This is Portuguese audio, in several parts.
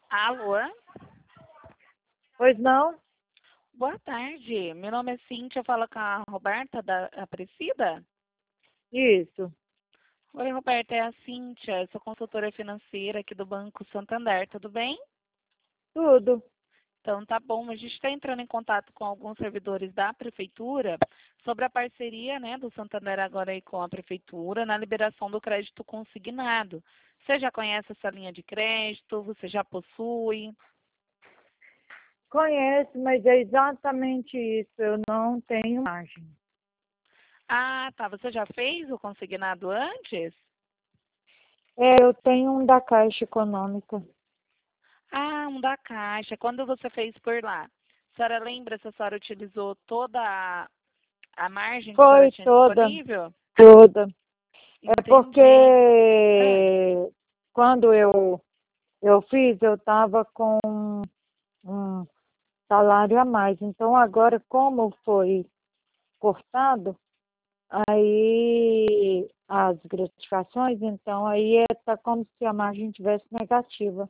Alô? Pois não? Boa tarde. Meu nome é Cíntia, eu falo com a Roberta da Aparecida. Isso, Oi, Roberta, é a Cíntia, eu sou consultora financeira aqui do Banco Santander, tudo bem? tudo. Então tá bom, a gente está entrando em contato com alguns servidores da Prefeitura sobre a parceria, né, do Santander agora aí com a Prefeitura na liberação do crédito consignado. Você já conhece essa linha de crédito? Você já possui? Conheço, mas é exatamente isso. Eu não tenho margem. Ah, tá. Você já fez o consignado antes? Eu tenho um da Caixa Econômica. Ah, um da Caixa. Quando você fez por lá? A senhora lembra se a senhora utilizou toda a margem que a senhora Foi tinha toda, disponível? toda. É porque Entendi. Ah, quando eu fiz, eu estava com um salário a mais. Então, agora, como foi cortado, aí as gratificações, então aí está como se a margem tivesse negativa.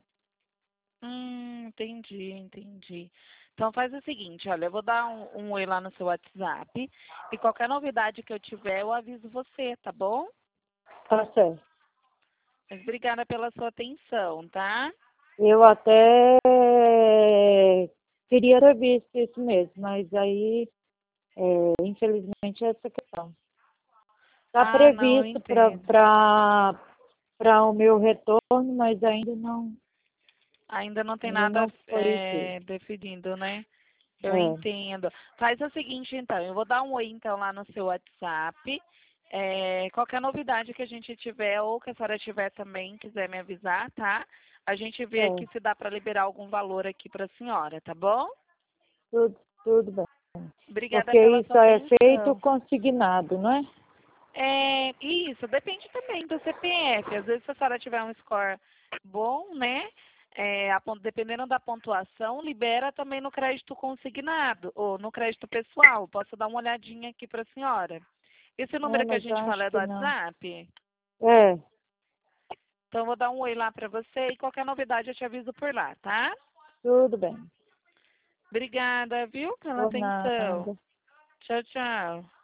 entendi. Então faz o seguinte, olha, eu vou dar um oi lá no seu WhatsApp e qualquer novidade que eu tiver, eu aviso você, tá bom? Tá certo. Mas obrigada pela sua atenção, tá? Eu até queria ter visto isso mesmo, mas aí, infelizmente, é essa questão. Está Ah, não, eu previsto entendo. para o meu retorno, mas Ainda não tem ainda nada não foi feito. definido, né? Eu É, entendo. Faz o seguinte, então, eu vou dar um oi, então, lá no seu WhatsApp. Qualquer novidade que a gente tiver ou que a senhora tiver também, quiser me avisar, tá? A gente vê aqui é, se dá para liberar algum valor aqui para a senhora, tá bom? tudo bem. Obrigada Porque pela isso sua é feito atenção. consignado, não é? Isso, depende também do CPF. Às vezes, se a senhora tiver um score bom, né? Dependendo da pontuação, libera também no crédito consignado ou no crédito pessoal. Posso dar uma olhadinha aqui para a senhora. Esse É, número que a mas eu gente acho fala é do que não. WhatsApp? É, Então, eu vou dar um oi lá para você e qualquer novidade eu te aviso por lá, tá? tudo bem. Obrigada, viu, pela Por atenção. nada. Tchau, tchau.